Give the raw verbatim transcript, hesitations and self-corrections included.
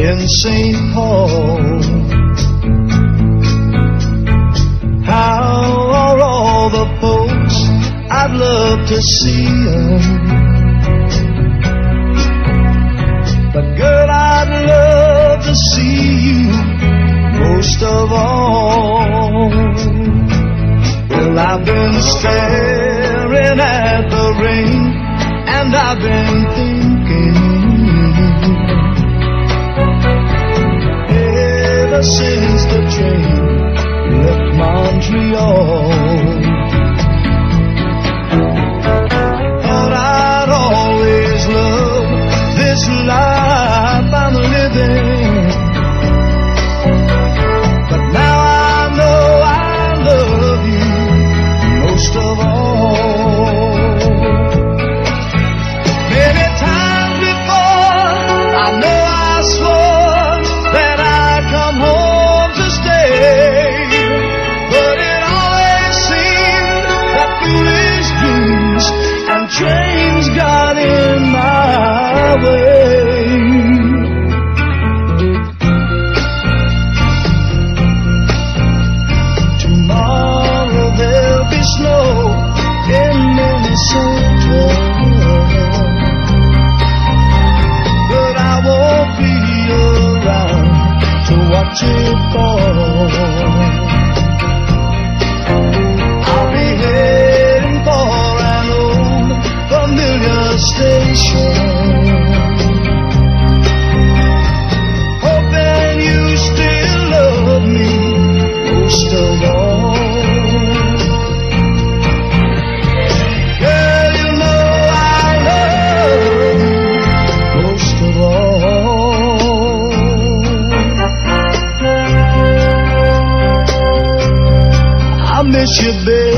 in Saint Paul. How are all the folks? I'd love to see them. But girl, I'd love to see you most of all. Well, I've been staring at the rain, and I've been thinking, ever since the train left Montreal, thought I'd always love this life I'm living. But now I know I love you most of all. Many times before, I know I swore that I'd come home to stay, but it always seemed that foolish dreams and trains got in my way. Tomorrow there'll be snow in Minnesota, but I won't be around to watch it fall. I'll be heading for an old familiar station, hoping you still love me most of all. Girl, you know I love you most of all. I miss you, baby.